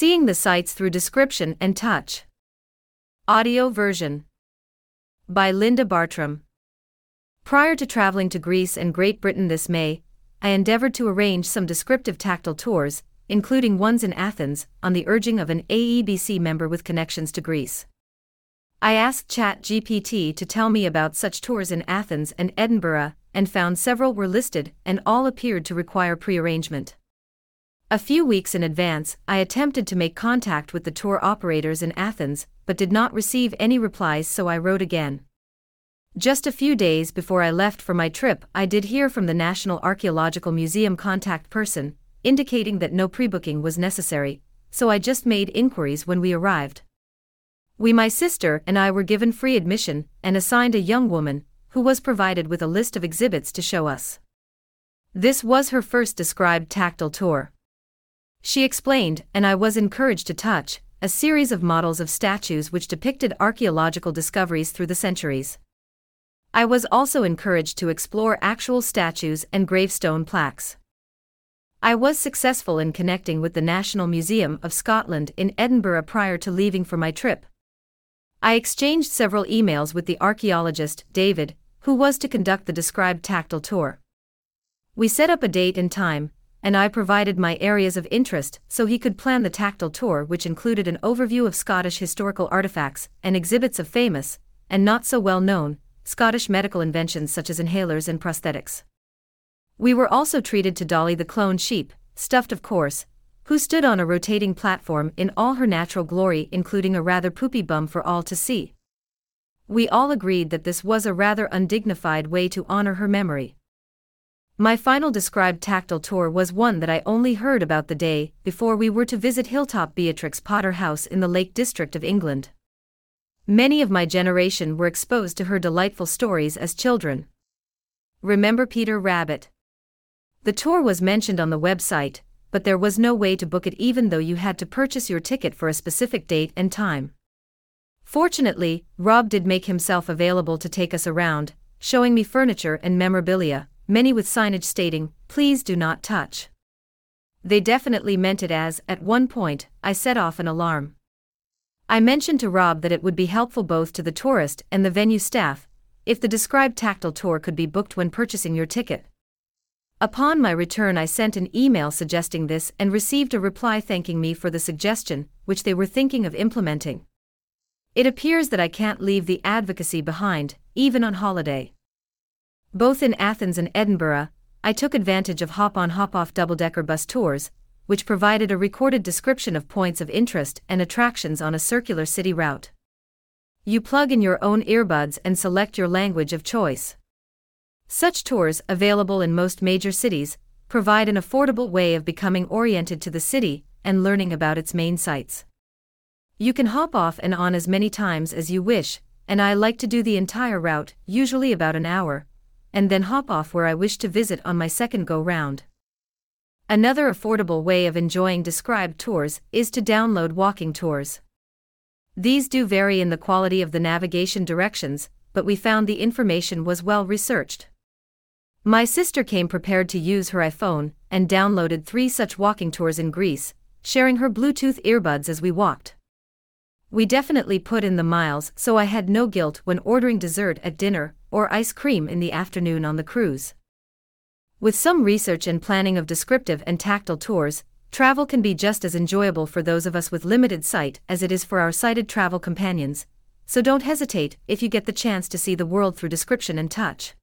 Seeing the sights through description and touch. Audio version. By Linda Bartram. Prior to traveling to Greece and Great Britain this May, I endeavored to arrange some descriptive tactile tours, including ones in Athens, on the urging of an AEBC member with connections to Greece. I asked ChatGPT to tell me about such tours in Athens and Edinburgh, and found several were listed and all appeared to require pre-arrangement. A few weeks in advance, I attempted to make contact with the tour operators in Athens, but did not receive any replies, so I wrote again. Just a few days before I left for my trip, I did hear from the National Archaeological Museum contact person, indicating that no pre-booking was necessary, so I just made inquiries when we arrived. My sister and I were given free admission and assigned a young woman, who was provided with a list of exhibits to show us. This was her first described tactile tour. She explained, and I was encouraged to touch, a series of models of statues which depicted archaeological discoveries through the centuries. I was also encouraged to explore actual statues and gravestone plaques. I was successful in connecting with the National Museum of Scotland in Edinburgh prior to leaving for my trip. I exchanged several emails with the archaeologist, David, who was to conduct the described tactile tour. We set up a date and time, and I provided my areas of interest so he could plan the tactile tour, which included an overview of Scottish historical artifacts and exhibits of famous, and not so well known, Scottish medical inventions such as inhalers and prosthetics. We were also treated to Dolly the cloned sheep, stuffed of course, who stood on a rotating platform in all her natural glory, including a rather poopy bum for all to see. We all agreed that this was a rather undignified way to honor her memory. My final described tactile tour was one that I only heard about the day before we were to visit Hilltop Beatrix Potter House in the Lake District of England. Many of my generation were exposed to her delightful stories as children. Remember Peter Rabbit? The tour was mentioned on the website, but there was no way to book it even though you had to purchase your ticket for a specific date and time. Fortunately, Rob did make himself available to take us around, showing me furniture and memorabilia, many with signage stating, "Please do not touch." They definitely meant it, as, at one point, I set off an alarm. I mentioned to Rob that it would be helpful both to the tourist and the venue staff if the described tactile tour could be booked when purchasing your ticket. Upon my return, I sent an email suggesting this and received a reply thanking me for the suggestion, which they were thinking of implementing. It appears that I can't leave the advocacy behind, even on holiday. Both in Athens and Edinburgh, I took advantage of hop-on hop-off double-decker bus tours, which provided a recorded description of points of interest and attractions on a circular city route. You plug in your own earbuds and select your language of choice. Such tours, available in most major cities, provide an affordable way of becoming oriented to the city and learning about its main sites. You can hop off and on as many times as you wish, and I like to do the entire route, usually about an hour, and then hop off where I wish to visit on my second go-round. Another affordable way of enjoying described tours is to download walking tours. These do vary in the quality of the navigation directions, but we found the information was well researched. My sister came prepared to use her iPhone and downloaded 3 such walking tours in Greece, sharing her Bluetooth earbuds as we walked. We definitely put in the miles, so I had no guilt when ordering dessert at dinner or ice cream in the afternoon on the cruise. With some research and planning of descriptive and tactile tours, travel can be just as enjoyable for those of us with limited sight as it is for our sighted travel companions, so don't hesitate if you get the chance to see the world through description and touch.